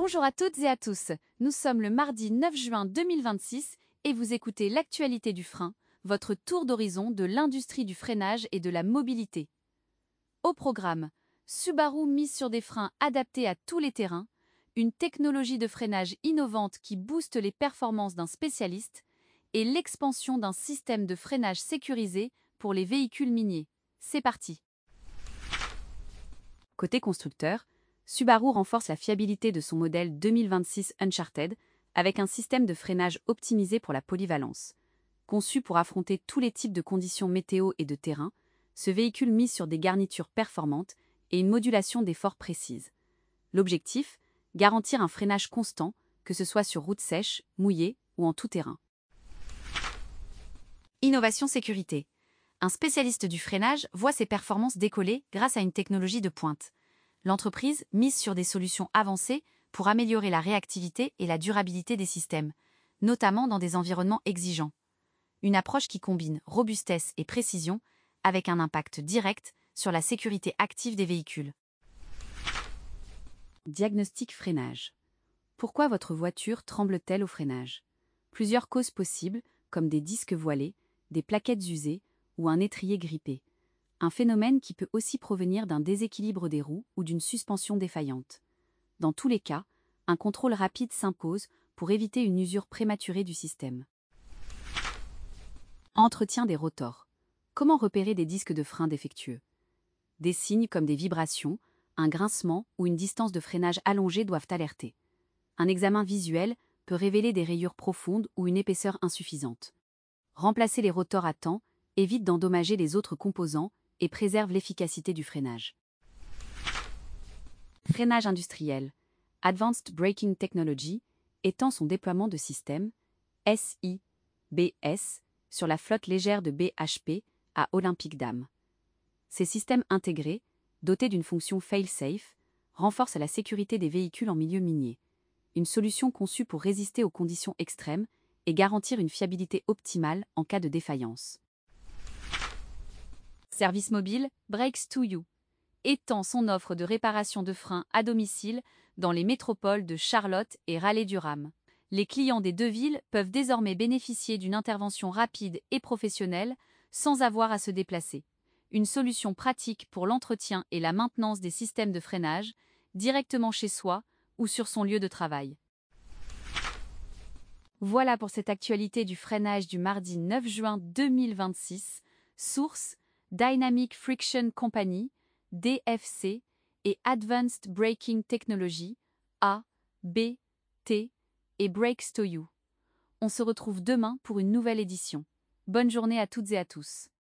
Bonjour à toutes et à tous, nous sommes le mardi 9 juin 2026 et vous écoutez l'actualité du frein, votre tour d'horizon de l'industrie du freinage et de la mobilité. Au programme, Subaru mise sur des freins adaptés à tous les terrains, une technologie de freinage innovante qui booste les performances d'un spécialiste et l'expansion d'un système de freinage sécurisé pour les véhicules miniers. C'est parti. Côté constructeur, Subaru renforce la fiabilité de son modèle 2026 Uncharted avec un système de freinage optimisé pour la polyvalence. Conçu pour affronter tous les types de conditions météo et de terrain, ce véhicule mise sur des garnitures performantes et une modulation d'effort précise. L'objectif, garantir un freinage constant, que ce soit sur route sèche, mouillée ou en tout terrain. Innovation sécurité. Un spécialiste du freinage voit ses performances décoller grâce à une technologie de pointe. L'entreprise mise sur des solutions avancées pour améliorer la réactivité et la durabilité des systèmes, notamment dans des environnements exigeants. Une approche qui combine robustesse et précision avec un impact direct sur la sécurité active des véhicules. Diagnostic freinage. Pourquoi votre voiture tremble-t-elle au freinage? Plusieurs causes possibles, comme des disques voilés, des plaquettes usées ou un étrier grippé. Un phénomène qui peut aussi provenir d'un déséquilibre des roues ou d'une suspension défaillante. Dans tous les cas, un contrôle rapide s'impose pour éviter une usure prématurée du système. Entretien des rotors. Comment repérer des disques de frein défectueux? Des signes comme des vibrations, un grincement ou une distance de freinage allongée doivent alerter. Un examen visuel peut révéler des rayures profondes ou une épaisseur insuffisante. Remplacer les rotors à temps évite d'endommager les autres composants et préserve l'efficacité du freinage. Freinage industriel. Advanced Braking Technology étend son déploiement de systèmes SIBS sur la flotte légère de BHP à Olympic Dam. Ces systèmes intégrés, dotés d'une fonction fail-safe, renforcent la sécurité des véhicules en milieu minier. Une solution conçue pour résister aux conditions extrêmes et garantir une fiabilité optimale en cas de défaillance. Service mobile Brakes2U étend son offre de réparation de freins à domicile dans les métropoles de Charlotte et Raleigh-Durham. Les clients des deux villes peuvent désormais bénéficier d'une intervention rapide et professionnelle sans avoir à se déplacer. Une solution pratique pour l'entretien et la maintenance des systèmes de freinage, directement chez soi ou sur son lieu de travail. Voilà pour cette actualité du freinage du mardi 9 juin 2026. Source Dynamic Friction Company, DFC, et Advanced Braking Technology, ABT, et Brakes2U. On se retrouve demain pour une nouvelle édition. Bonne journée à toutes et à tous.